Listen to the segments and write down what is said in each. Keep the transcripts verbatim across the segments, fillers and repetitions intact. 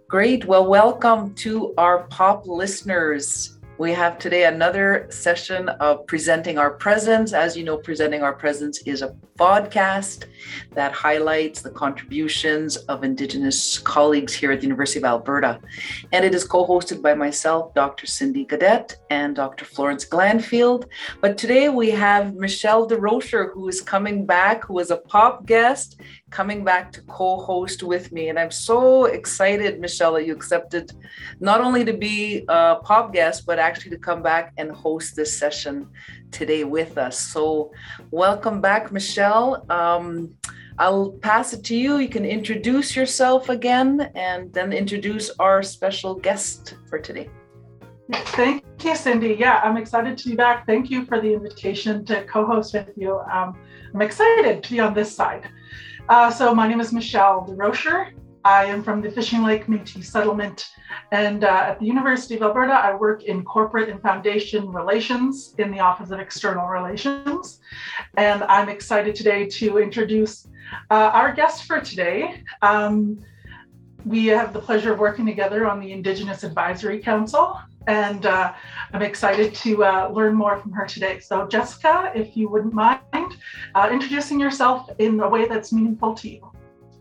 Great. Well, welcome to our pop listeners. We have today another session of Presenting Our Presence. As you know, Presenting Our Presence is a podcast that highlights the contributions of Indigenous colleagues here at the University of Alberta. And it is co-hosted by myself, Doctor Cindy Gadet, and Doctor Florence Glanfield. But today we have Michelle DeRocher, who is coming back, who is a pop guest, coming back to co-host with me. And I'm so excited, Michelle, that you accepted not only to be a pop guest, but actually to come back and host this session today with us. So welcome back, Michelle. Um, I'll pass it to you. You can introduce yourself again and then introduce our special guest for today. Thank you, Cindy. Yeah, I'm excited to be back. Thank you for the invitation to co-host with you. Um, I'm excited to be on this side. Uh, so my name is Michelle DeRocher. I am from the Fishing Lake Métis Settlement, and uh, at the University of Alberta, I work in corporate and foundation relations in the Office of External Relations. And I'm excited today to introduce uh, our guest for today. Um, we have the pleasure of working together on the Indigenous Advisory Council, and uh, I'm excited to uh, learn more from her today. So Jessica, if you wouldn't mind uh, introducing yourself in a way that's meaningful to you.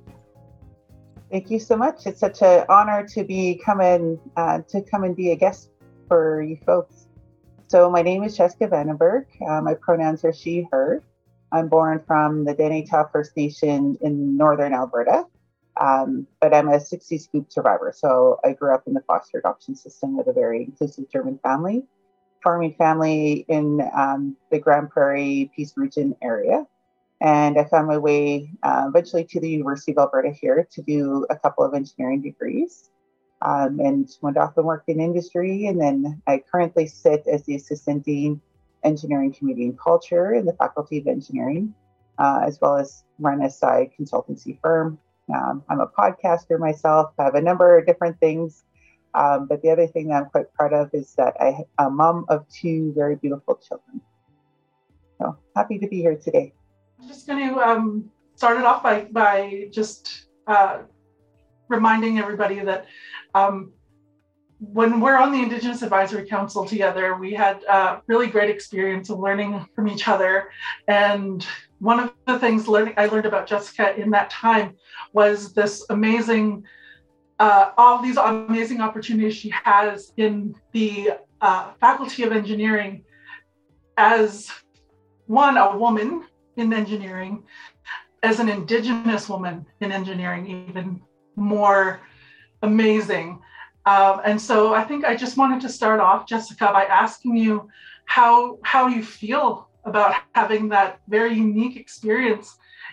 Thank you so much. It's such an honor to be coming uh, to come and be a guest for you folks. So my name is Jessica Vandenberg. Uh, my pronouns are she, her. I'm born from the Danita First Nation in Northern Alberta. Um, but I'm a sixties scoop survivor. So I grew up in the foster adoption system with a very inclusive German family, farming family in um, the Grand Prairie, Peace Region area. And I found my way uh, eventually to the University of Alberta here to do a couple of engineering degrees um, and went off and worked in industry. And then I currently sit as the Assistant Dean, Engineering Community and Culture in the Faculty of Engineering, uh, as well as run a side consultancy firm. Um, I'm a podcaster myself. I have a number of different things. Um, but the other thing that I'm quite proud of is that I'm a mom of two very beautiful children. So happy to be here today. I'm just going to um, start it off by, by just uh, reminding everybody that um, when we're on the Indigenous Advisory Council together, we had a really great experience of learning from each other. And one of the things learning, I learned about Jessica in that time was this amazing, uh, all these amazing opportunities she has in the uh, Faculty of Engineering as one, a woman in engineering, as an Indigenous woman in engineering, even more amazing. Um, and so I think I just wanted to start off, Jessica, by asking you how how you feel about having that very unique experience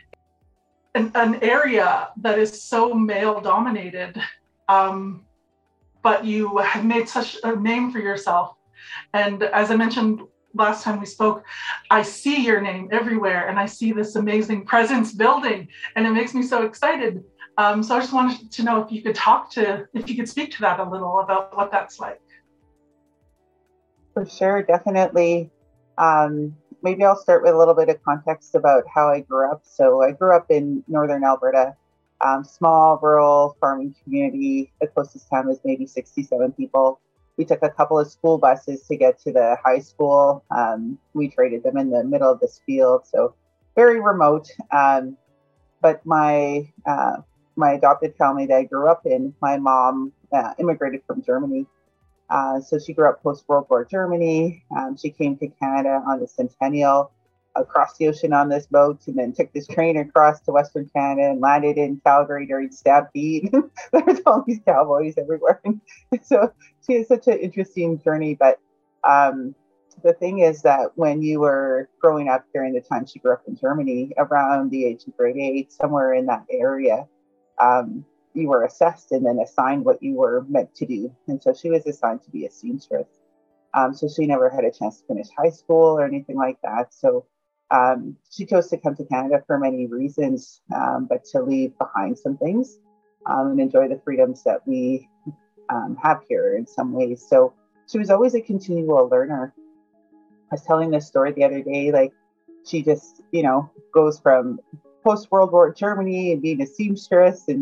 in an area that is so male dominated, um, but you have made such a name for yourself. And as I mentioned last time we spoke, I see your name everywhere and I see this amazing presence building, and it makes me so excited. Um, so I just wanted to know if you could talk to, if you could speak to that a little about what that's like. For sure, definitely. Um, maybe I'll start with a little bit of context about how I grew up. So I grew up in Northern Alberta, um, small rural farming community. The closest town was maybe sixty-seven people. We took a couple of school buses to get to the high school. Um, we traded them in the middle of this field, so very remote. Um, but my uh, my adopted family that I grew up in, my mom uh, immigrated from Germany. Uh, so she grew up post-World War Germany. Um, she came to Canada on the Centennial, across the ocean on this boat, and then took this train across to Western Canada and landed in Calgary during Stampede. There's all these cowboys everywhere. So she has such an interesting journey. But um, the thing is that when you were growing up during the time she grew up in Germany, around the age of grade eight, somewhere in that area, um, you were assessed and then assigned what you were meant to do. And so she was assigned to be a seamstress. Um, so she never had a chance to finish high school or anything like that. So um, she chose to come to Canada for many reasons, um, but to leave behind some things um, and enjoy the freedoms that we um, have here in some ways. So she was always a continual learner. I was telling this story the other day, like she just, you know, goes from post-World War Germany and being a seamstress and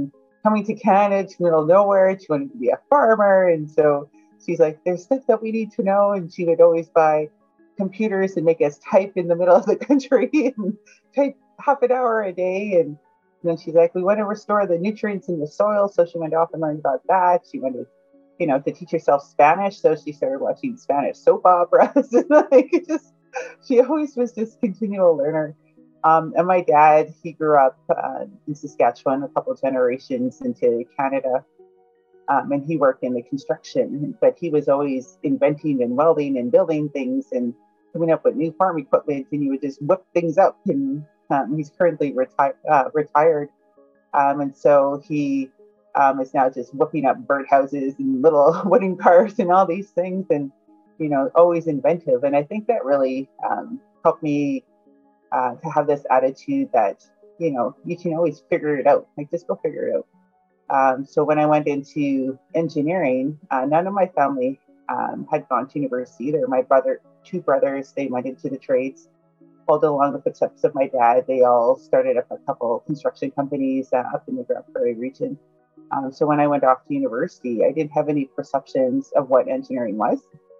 coming to Canada to middle of nowhere. She wanted to be a farmer. And so she's like, there's stuff that we need to know. And she would always buy computers and make us type in the middle of the country and type half an hour a day. And then she's like, we want to restore the nutrients in the soil. So she went off and learned about that. She wanted, you know, to teach herself Spanish. So she started watching Spanish soap operas. And like, it just, she always was this continual learner. Um, and my dad, he grew up uh, in Saskatchewan, a couple of generations into Canada. Um, and he worked in the construction, but he was always inventing and welding and building things and coming up with new farm equipment. And he would just whip things up. And um, he's currently reti- uh, retired. Um, and so he um, is now just whipping up birdhouses and little wooden cars and all these things. And, you know, always inventive. And I think that really um, helped me Uh, to have this attitude that, you know, you can always figure it out. Like, just go figure it out. Um, so when I went into engineering, uh, none of my family um, had gone to university either. My brother, two brothers, they went into the trades, followed along the footsteps of my dad. They all started up a couple construction companies uh, up in the Grand Prairie region. Um, so when I went off to university, I didn't have any perceptions of what engineering was.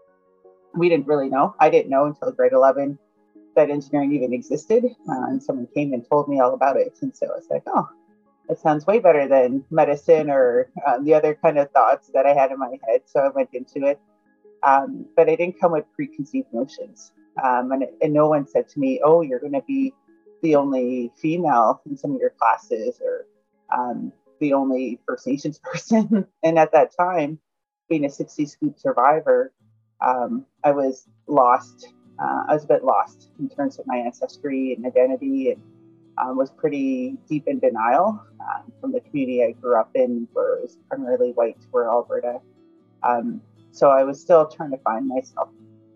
We didn't really know. I didn't know until grade eleven that engineering even existed. Uh, and someone came and told me all about it. And so I was like, oh, that sounds way better than medicine or um, the other kind of thoughts that I had in my head. So I went into it. Um, but I didn't come with preconceived notions. Um, and, and no one said to me, oh, you're going to be the only female in some of your classes or um, the only First Nations person. And at that time, being a sixty scoop survivor, um, I was lost. Uh, I was a bit lost in terms of my ancestry and identity, and um, was pretty deep in denial um, from the community I grew up in, where it was primarily white, rural Alberta. Um, so I was still trying to find myself.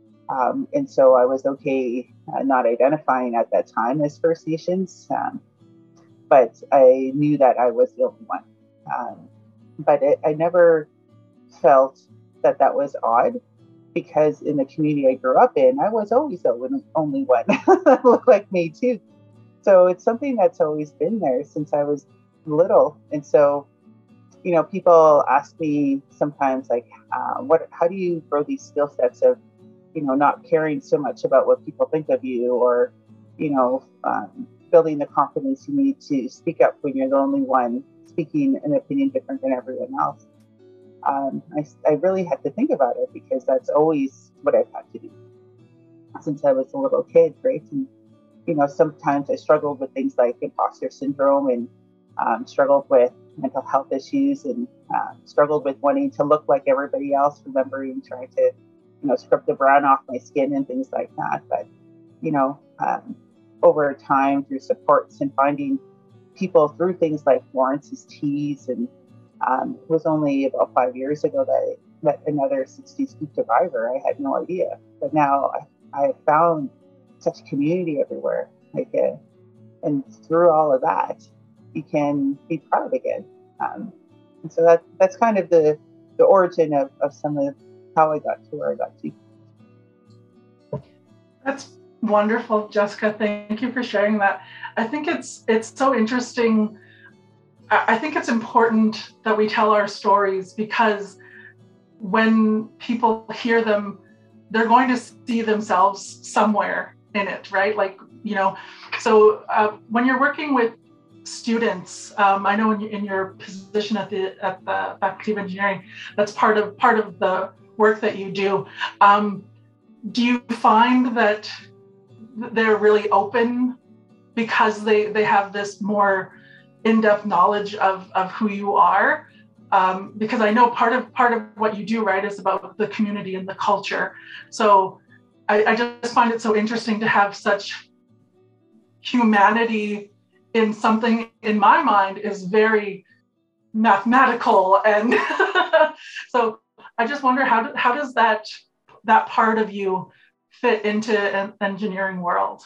Um, and so I was okay uh, not identifying at that time as First Nations, um, but I knew that I was the only one. Um, but it, I never felt that that was odd, because in the community I grew up in, I was always the only one that looked like me too. So it's something that's always been there since I was little. And so, you know, people ask me sometimes, like, uh, what, how do you grow these skill sets of, you know, not caring so much about what people think of you, or, you know, um, building the confidence you need to speak up when you're the only one speaking an opinion different than everyone else. Um, I, I really had to think about it, because that's always what I've had to do since I was a little kid, right? And, you know, sometimes I struggled with things like imposter syndrome, and um, struggled with mental health issues, and uh, struggled with wanting to look like everybody else, remembering trying to, you know, scrub the brown off my skin and things like that. But, you know, um, over time, through supports and finding people through things like Lawrence's Teas, and Um, it was only about five years ago that I met another sixty scoop survivor. I had no idea, but now I, I found such community everywhere. Like, uh, and through all of that, you can be proud again. Um, and so that that's kind of the the origin of, of some of how I got to where I got to. That's wonderful, Jessica. Thank you for sharing that. I think it's it's so interesting. I think it's important that we tell our stories, because when people hear them, they're going to see themselves somewhere in it, right? Like, you know, so uh, when you're working with students, um, I know in, in your position at the at the Faculty of Engineering, that's part of part of the work that you do. Um, do you find that they're really open because they they have this more in-depth knowledge of, of who you are? Um, because I know part of part of what you do, right, is about the community and the culture. So I, I just find it so interesting to have such humanity in something, in my mind, is very mathematical. And so I just wonder, how, how does that that part of you fit into an engineering world?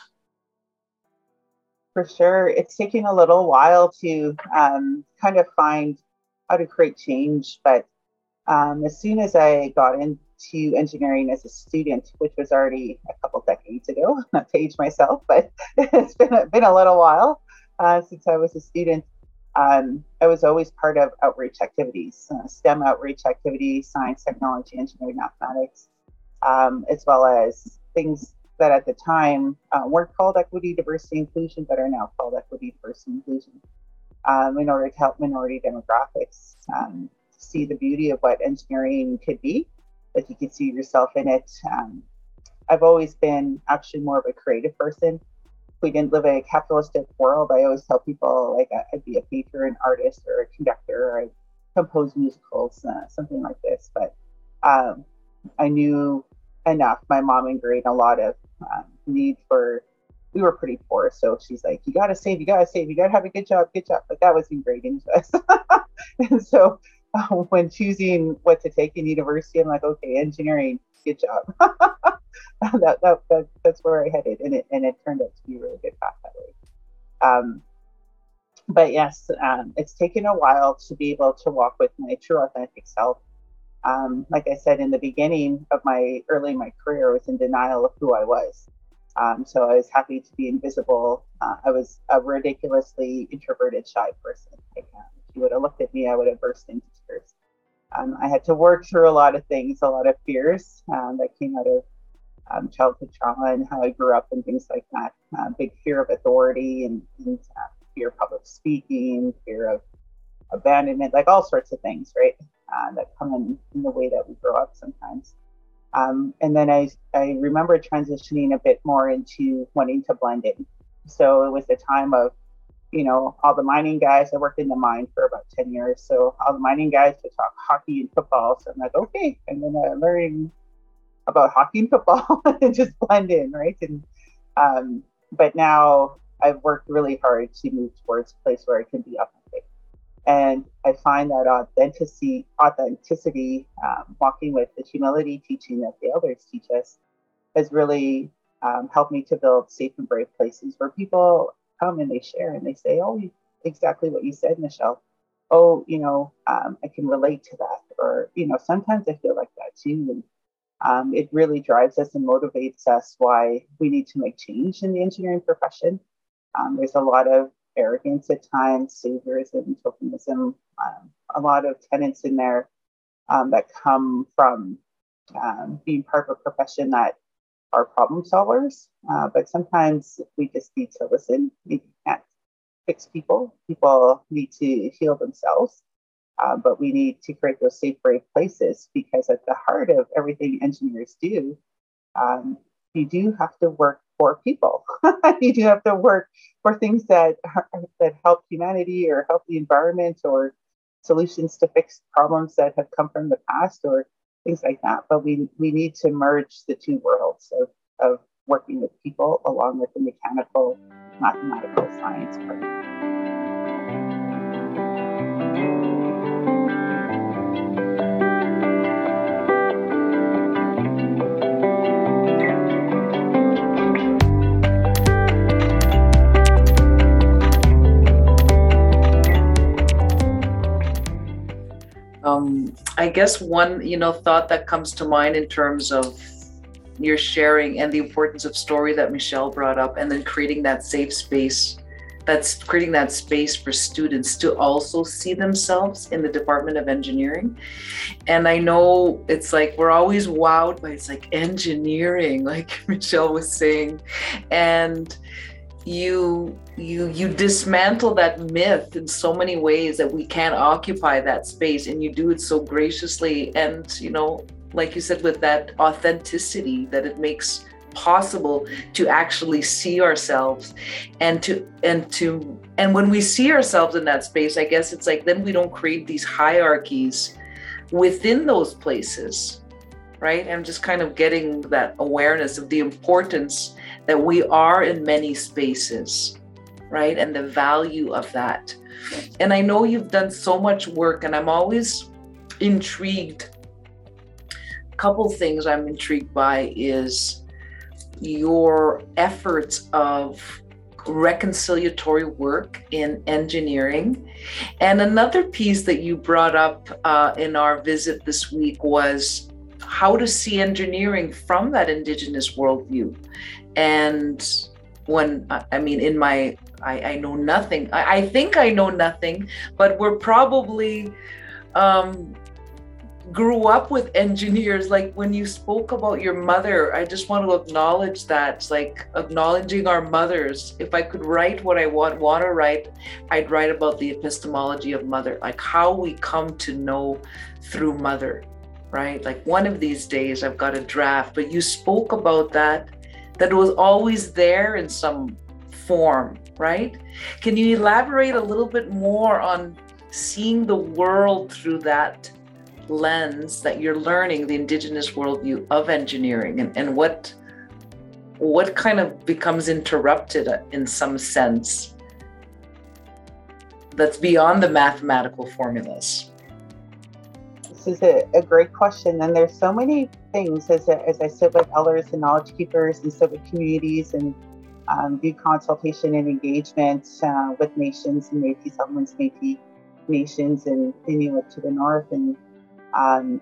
For sure. It's taking a little while to um, kind of find how to create change. But um, as soon as I got into engineering as a student, which was already a couple decades ago, not to age myself, but it's been, been a little while uh, since I was a student, Um, I was always part of outreach activities, uh, STEM outreach activities, science, technology, engineering, mathematics, um, as well as things that at the time uh, weren't called equity, diversity, inclusion, but are now called equity, diversity, inclusion, um, in order to help minority demographics um, see the beauty of what engineering could be, that you could see yourself in it. Um, I've always been actually more of a creative person. If we didn't live in a capitalistic world, I always tell people like I'd be a painter, an artist, or a conductor, or I'd compose musicals, uh, something like this. But um, I knew enough. My mom ingrained a lot of um, need for, we were pretty poor. So she's like, you got to save, you got to save, you got to have a good job, good job. But that was ingrained into us. And so uh, when choosing what to take in university, I'm like, okay, engineering, good job. that, that, that, that's where I headed. And it, and it turned out to be a really good path that way. Um, but yes, um, it's taken a while to be able to walk with my true authentic self. Um, like I said, in the beginning of my early in my career, I was in denial of who I was. Um, so I was happy to be invisible. Uh, I was a ridiculously introverted, shy person. Like, um, if you would have looked at me, I would have burst into tears. Um, I had to work through a lot of things, a lot of fears um, that came out of um, childhood trauma and how I grew up and things like that. Uh, big fear of authority and, and uh, fear of public speaking, fear of abandonment, like all sorts of things, right? Uh, that come in, in the way that we grow up sometimes. Um, and then I, I remember transitioning a bit more into wanting to blend in. So it was the time of, you know, all the mining guys. I worked in the mine for about ten years. So all the mining guys would talk hockey and football. So I'm like, okay, I'm going to learn about hockey and football and just blend in, right? And um, but now I've worked really hard to move towards a place where I can be authentic. And I find that authenticity, authenticity, um, walking with the humility teaching that the elders teach us, has really um, helped me to build safe and brave places where people come and they share and they say, "Oh, exactly what you said, Michelle. Oh, you know, um, I can relate to that." Or, you know, sometimes I feel like that too. And um, it really drives us and motivates us why we need to make change in the engineering profession. Um, there's a lot of arrogance at times, saviorism, tokenism, um, a lot of tenets in there um, that come from um, being part of a profession that are problem solvers. Uh, but sometimes we just need to listen. We can't fix people. People need to heal themselves. Uh, but we need to create those safe, brave places, because at the heart of everything engineers do, um, you do have to work for people. You do have to work for things that that help humanity or help the environment, or solutions to fix problems that have come from the past, or things like that. But we we need to merge the two worlds of, of working with people along with the mechanical, mathematical science part. Um, I guess one, you know, thought that comes to mind in terms of your sharing and the importance of story that Michelle brought up, and then creating that safe space, that's creating that space for students to also see themselves in the Department of Engineering. And I know it's like, we're always wowed by, it's like engineering, like Michelle was saying, and you you you dismantle that myth in so many ways that we can't occupy that space, and you do it so graciously, and you know, like you said, with that authenticity that it makes possible to actually see ourselves, and to and to and when we see ourselves in that space, I guess it's like, then we don't create these hierarchies within those places, right? I'm just kind of getting that awareness of the importance that we are in many spaces, right? And the value of that. And I know you've done so much work, and I'm always intrigued. A couple things I'm intrigued by is your efforts of reconciliatory work in engineering. And another piece that you brought up uh, in our visit this week was how to see engineering from that Indigenous worldview. And when, I mean, in my I, I know nothing. I, I think I know nothing, but we're probably um, grew up with engineers. Like when you spoke about your mother, I just want to acknowledge that. It's like acknowledging our mothers. If I could write what I want want to write, I'd write about the epistemology of mother, like how we come to know through mother, right? Like one of these days I've got a draft, but you spoke about that, that it was always there in some form, right? Can you elaborate a little bit more on seeing the world through that lens that you're learning, the Indigenous worldview of engineering, and, and what what kind of becomes interrupted in some sense that's beyond the mathematical formulas? This is a, a great question, and there's so many things as, a, as I sit with elders and knowledge keepers and sit with communities and um, do consultation and engagement uh, with nations and Métis settlements, Métis nations and Inuit to the north, and um,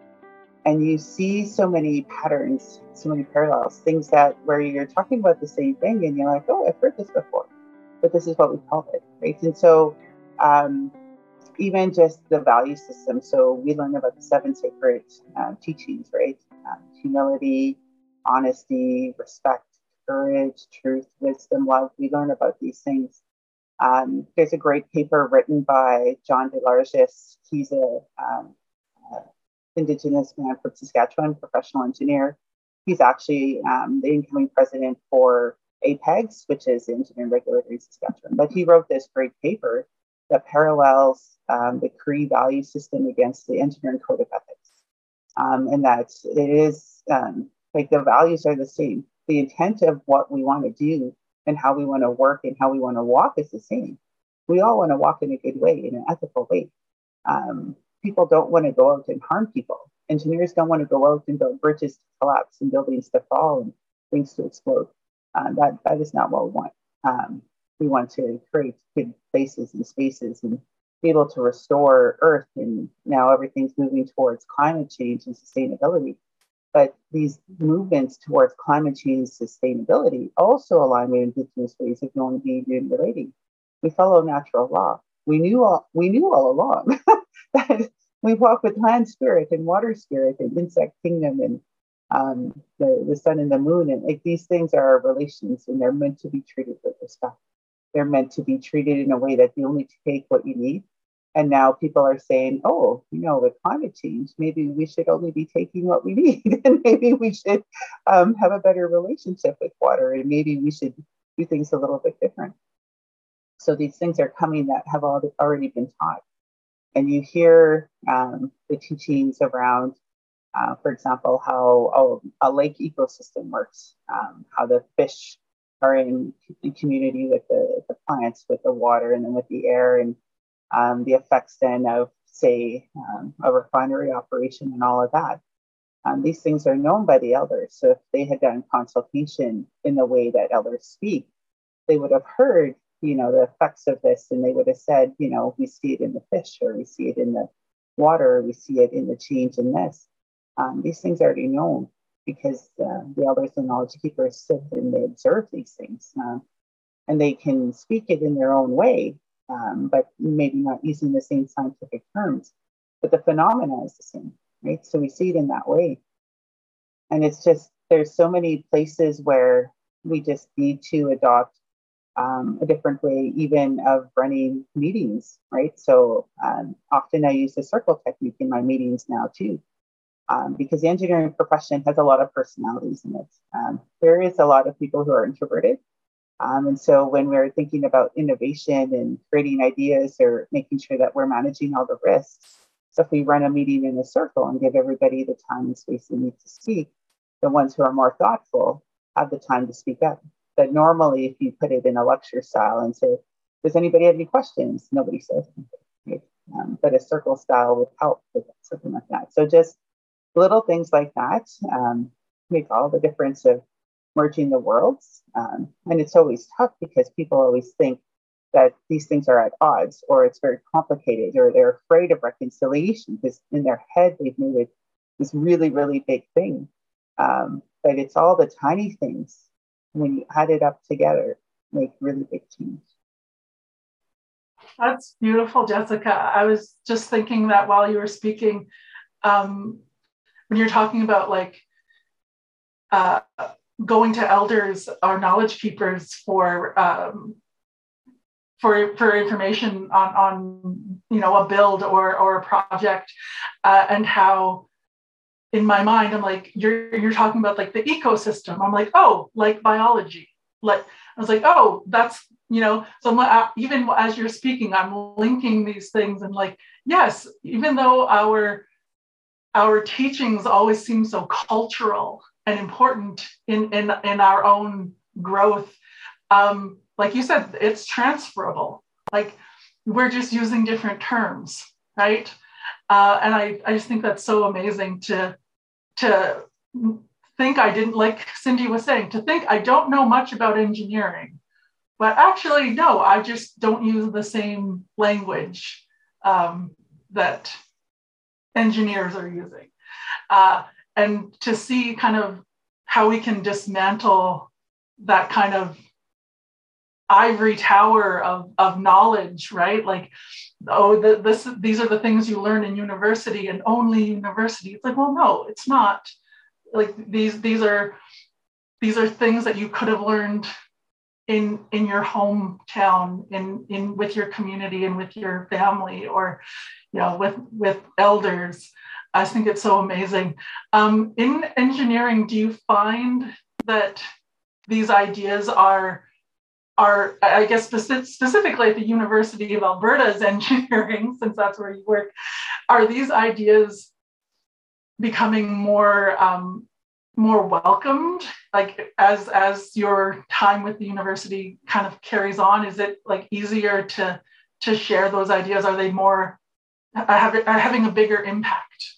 and you see so many patterns, so many parallels, things that where you're talking about the same thing and you're like, oh, I've heard this before, but this is what we call it, right? And so um, even just the value system. So we learn about the seven sacred uh, teachings, right? Um, humility, honesty, respect, courage, truth, wisdom, love. We learn about these things. Um, there's a great paper written by John Delargis. He's a um, uh, Indigenous man from Saskatchewan, professional engineer. He's actually um, the incoming president for APEGS, which is the Engineering Regulator in Saskatchewan. But he wrote this great paper that parallels um, the Cree value system against the Engineering Code of Ethics. Um, and that it is um, like the values are the same. The intent of what we want to do and how we want to work and how we want to walk is the same. We all want to walk in a good way, in an ethical way. Um, people don't want to go out and harm people. Engineers don't want to go out and build bridges to collapse and buildings to fall and things to explode. Uh, that, that is not what we want. Um, we want to create good places and spaces and be able to restore Earth. And now everything's moving towards climate change and sustainability. But these movements towards climate change sustainability also align with Indigenous ways of knowing, being, and relating. We follow natural law. We knew all, we knew all along that we walk with land spirit and water spirit and insect kingdom and um, the, the sun and the moon. And like, these things are our relations, and they're meant to be treated with respect. They're meant to be treated in a way that you only take what you need. And now people are saying, oh, you know, with climate change, maybe we should only be taking what we need. And maybe we should um, have a better relationship with water. And maybe we should do things a little bit different. So these things are coming that have already been taught. And you hear um, the teachings around, uh, for example, how oh, a lake ecosystem works, um, how the fish are in, in community with the, the plants, with the water, and then with the air, and um, the effects then of, say, um, a refinery operation and all of that. Um, these things are known by the elders. So if they had done consultation in the way that elders speak, they would have heard, you know, the effects of this, and they would have said, you know, we see it in the fish, or we see it in the water, or we see it in the change in this. Um, these things are already known because uh, the elders and knowledge keepers sit and they observe these things, uh, and they can speak it in their own way, um, but maybe not using the same scientific terms. But the phenomena is the same, right? So we see it in that way. And it's just, there's so many places where we just need to adopt um, a different way, even of running meetings, right? So um, often I use the circle technique in my meetings now too, um, because the engineering profession has a lot of personalities in it. Um, there is a lot of people who are introverted. Um, and so when we're thinking about innovation and creating ideas or making sure that we're managing all the risks, so if we run a meeting in a circle and give everybody the time and space they need to speak, the ones who are more thoughtful have the time to speak up. But normally, if you put it in a lecture style and say, does anybody have any questions? Nobody says anything, right? Um, but a circle style would help with something like that. So just little things like that um, make all the difference of merging the worlds. Um, and it's always tough because people always think that these things are at odds, or it's very complicated, or they're afraid of reconciliation because in their head they've made it this really, really big thing. Um, but it's all the tiny things when you add it up together make really big change. That's beautiful, Jessica. I was just thinking that while you were speaking, um, when you're talking about like uh, going to elders or knowledge keepers for um, for for information on on you know a build or or a project, uh, and how in my mind I'm like you're you're talking about like the ecosystem. I'm like, oh, like biology. Like I was like, oh, that's you know. So I'm, even as you're speaking, I'm linking these things and like, yes, even though our our teachings always seem so cultural and important in in in our own growth. Um, like you said, it's transferable. Like we're just using different terms, right? Uh, and I, I just think that's so amazing to, to think I didn't, like Cindy was saying, to think I don't know much about engineering, but actually, no, I just don't use the same language um, that engineers are using. Uh, and to see kind of how we can dismantle that kind of ivory tower of, of knowledge, right? Like, oh, the, this these are the things you learn in university and only university. It's like, well, no, it's not. Like these these are these are things that you could have learned in in your hometown, in in with your community and with your family, or you know, with with elders. I think it's so amazing. Um, in engineering, do you find that these ideas are are, I guess, specific, specifically at the University of Alberta's engineering, since that's where you work, are these ideas becoming more um, more welcomed? Like as as your time with the university kind of carries on, is it like easier to to share those ideas? Are they more are having a bigger impact?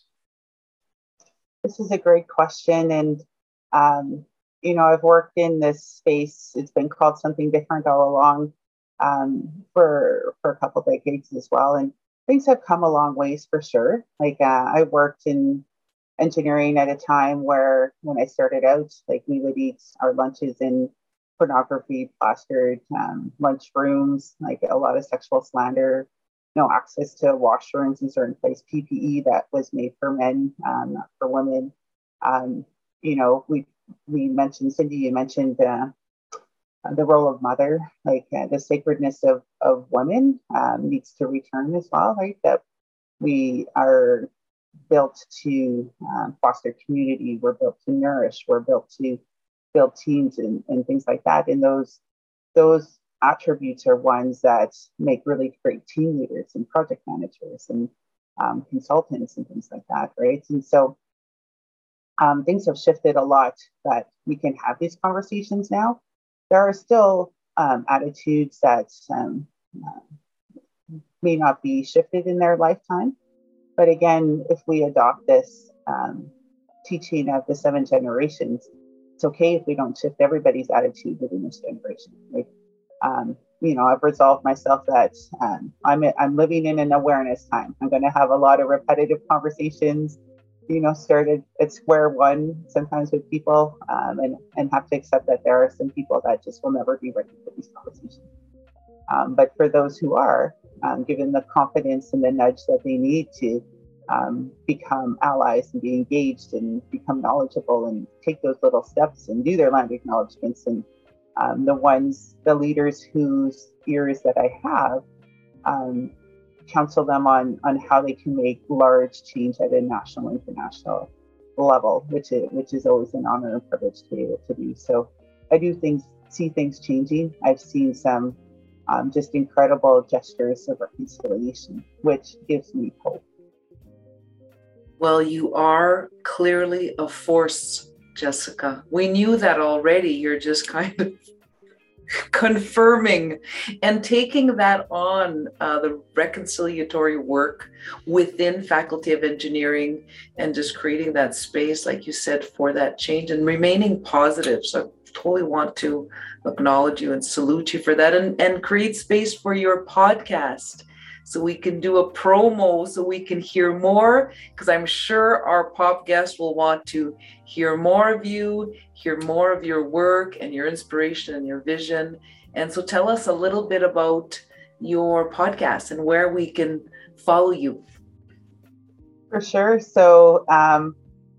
This is a great question, and um, you know, I've worked in this space. It's been called something different all along um, for for a couple decades as well, and things have come a long ways for sure. Like uh, I worked in engineering at a time where, when I started out, like we would eat our lunches in pornography plastered um, lunchrooms, like a lot of sexual slander, no access to washrooms in certain places, P P E that was made for men, um, not for women. Um, you know, we we mentioned, Cindy, you mentioned uh, the role of mother, like uh, the sacredness of, of women um, needs to return as well, right? That we are built to um, foster community, we're built to nourish, we're built to build teams and, and things like that. And those those attributes are ones that make really great team leaders and project managers and um, consultants and things like that, right? And so um, things have shifted a lot that we can have these conversations now. There are still um, attitudes that um, uh, may not be shifted in their lifetime. But again, if we adopt this um, teaching of the seven generations, it's okay if we don't shift everybody's attitude within this generation. Like, um, you know, I've resolved myself that um, I'm I'm living in an awareness time. I'm going to have a lot of repetitive conversations. You know, started at square one sometimes with people, um, and and have to accept that there are some people that just will never be ready for these conversations. Um, but for those who are, um, given the confidence and the nudge that they need to um, become allies and be engaged and become knowledgeable and take those little steps and do their land acknowledgements, and um, the ones, the leaders whose ears that I have, um, counsel them on on how they can make large change at a national, international level, which is which is always an honor and privilege to be able to do. So I do things, see things changing. I've seen some um, just incredible gestures of reconciliation, which gives me hope. Well, you are clearly a force, Jessica. We knew that already. You're just kind of confirming and taking that on, uh, the reconciliatory work within Faculty of Engineering, and just creating that space, like you said, for that change and remaining positive. So I totally want to acknowledge you and salute you for that, and, and create space for your podcast so we can do a promo, so we can hear more, because I'm sure our pop guests will want to hear more of you, hear more of your work and your inspiration and your vision, And so tell us a little bit about your podcast and where we can follow you. For sure. So um,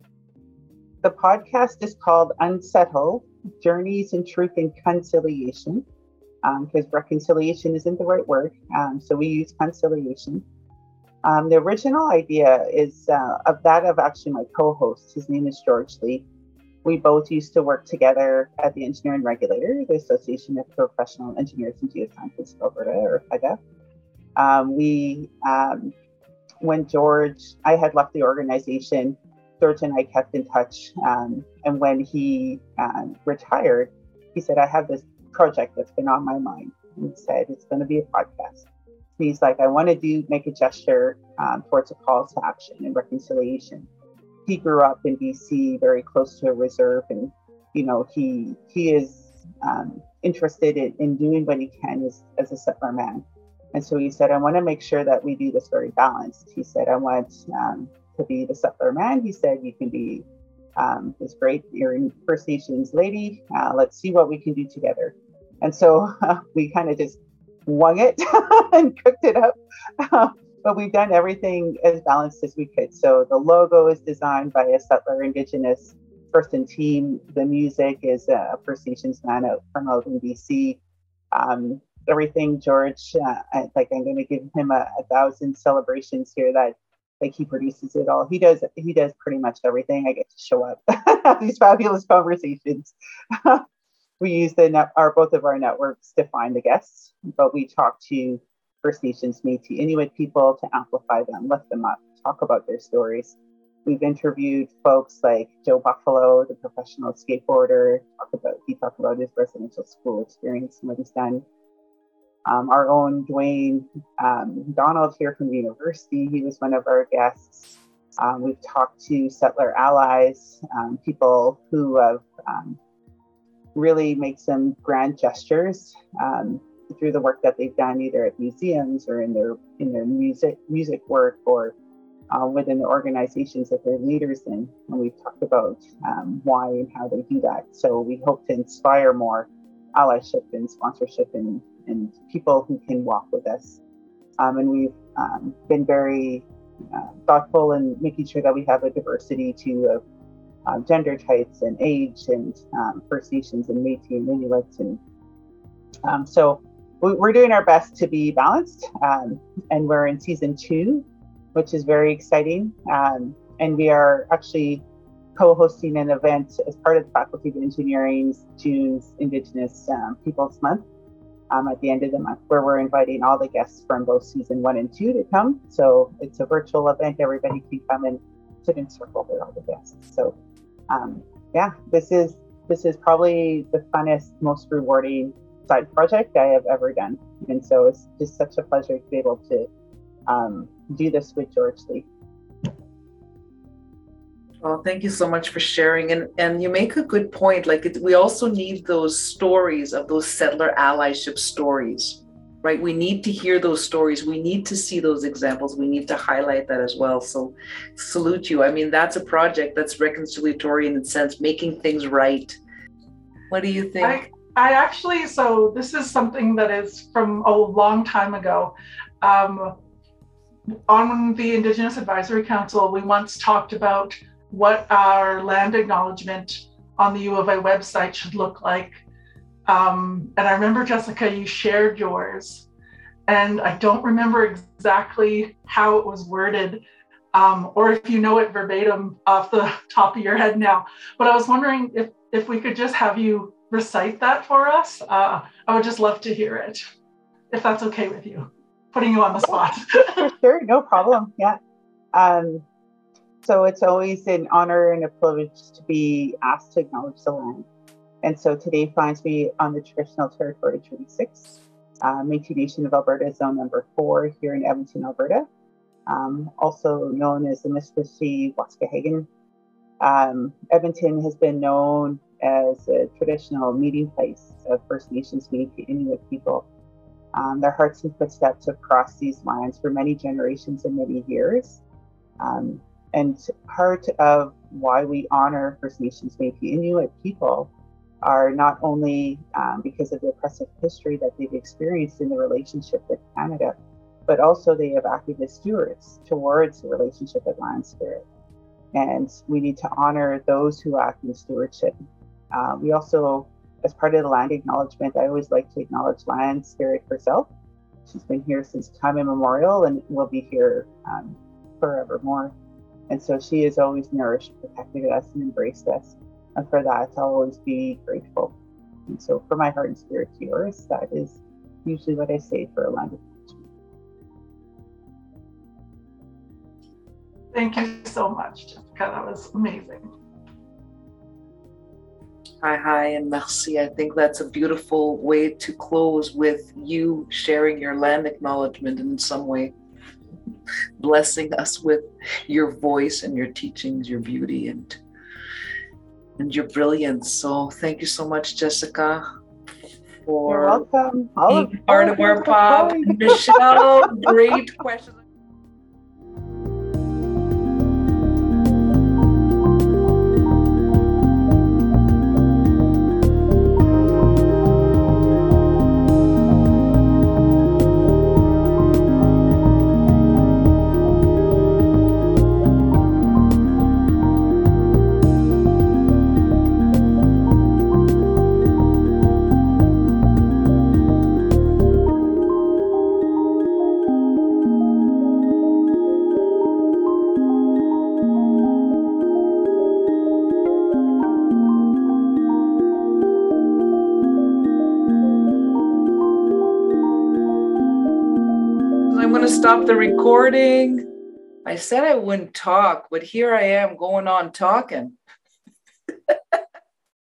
the podcast is called Unsettled, Journeys in Truth and Conciliation, because um, reconciliation isn't the right word. Um, so we use conciliation. Um, the original idea is uh, of that of actually my co-host. His name is George Lee. We both used to work together at the Engineering Regulator, the Association of Professional Engineers and Geoscientists of Alberta, or P E G A. Um, we, um, when George, I had left the organization, George and I kept in touch. Um, and when he um, retired, he said, I have this project that's been on my mind. And he said, it's going to be a podcast. He's like, I want to do, make a gesture um, towards a call to action and reconciliation. He grew up in B C, very close to a reserve, and you know he he is um, interested in, in doing what he can as, as a settler man. And so he said, I want to make sure that we do this very balanced. He said, I want um, to be the settler man. He said, you can be um, this great, you're in First Nations lady. Uh, let's see what we can do together. And so uh, we kind of just wung it and cooked it up. Uh, But we've done everything as balanced as we could. So the logo is designed by a settler Indigenous person team. The music is a First Nations man out from out in B C. Um, everything, George, uh, I, like I'm going to give him a, a thousand celebrations here that like he produces it all. He does. He does pretty much everything. I get to show up, have these fabulous conversations. We use the net, our both of our networks to find the guests, but we talk to First Nations, Métis, Inuit people to amplify them, lift them up, talk about their stories. We've interviewed folks like Joe Buffalo, the professional skateboarder. Talk about he talked about his residential school experience and what he's done. Um, our own Dwayne um, Donald here from the university, he was one of our guests. Um, we've talked to settler allies, um, people who have um, really made some grand gestures um, through the work that they've done, either at museums or in their in their music music work or uh, within the organizations that they're leaders in. And we've talked about um, why and how they do that. So we hope to inspire more allyship and sponsorship and, and people who can walk with us. Um, and we've um, been very uh, thoughtful in making sure that we have a diversity too of uh, gender types and age and um, First Nations and Métis and Inuits. And um, so we're doing our best to be balanced, um, and we're in season two, which is very exciting. Um, and we are actually co-hosting an event as part of the Faculty of Engineering's June's Indigenous um, Peoples Month um, at the end of the month, where we're inviting all the guests from both season one and two to come. So it's a virtual event. Everybody can come and sit in circle with all the guests. So um, yeah, this is this is probably the funnest, most rewarding side project I have ever done. And so it's just such a pleasure to be able to um, do this with George Lee. Well, thank you so much for sharing. And and you make a good point. Like it, we also need those stories of those settler allyship stories, right? We need to hear those stories. We need to see those examples. We need to highlight that as well. So salute you. I mean, that's a project that's reconciliatory in a sense, making things right. What do you think? I- I actually, so this is something that is from a long time ago. Um, on the Indigenous Advisory Council, we once talked about what our land acknowledgement on the U of A website should look like. Um, and I remember, Jessica, you shared yours, and I don't remember exactly how it was worded, um, or if you know it verbatim off the top of your head now. But I was wondering if, if we could just have you recite that for us. Uh, I would just love to hear it, if that's okay with you. Putting you on the spot. For sure, no problem. Yeah. Um, so it's always an honor and a privilege to be asked to acknowledge the land. And so today finds me on the traditional territory Treaty six, uh, Métis Nation of Alberta, zone number four here in Edmonton, Alberta, um, also known as the Miskwashi Waskahegan. Um, Edmonton has been known as a traditional meeting place of First Nations, Métis, Inuit people. Um, their hearts and footsteps have crossed these lands for many generations and many years. Um, and part of why we honor First Nations, Métis, Inuit people are not only um, because of the oppressive history that they've experienced in the relationship with Canada, but also they have acted as stewards towards the relationship with Land Spirit. And we need to honor those who act in stewardship. Uh, we also, as part of the land acknowledgement, I always like to acknowledge Land Spirit herself. She's been here since time immemorial and will be here um, forevermore. And so she has always nourished, protected us, and embraced us. And for that, I'll always be grateful. And so for my heart and spirit to yours, that is usually what I say for a land acknowledgement. Thank you so much, Jessica. That was amazing. Hi, hi, and merci. I think that's a beautiful way to close, with you sharing your land acknowledgement in some way, blessing us with your voice and your teachings, your beauty, and and your brilliance. So thank you so much, Jessica, for You're welcome. All being of, part all of our of pod. Michelle, great questions. I'm going to stop the recording. I said I wouldn't talk, but here I am going on talking.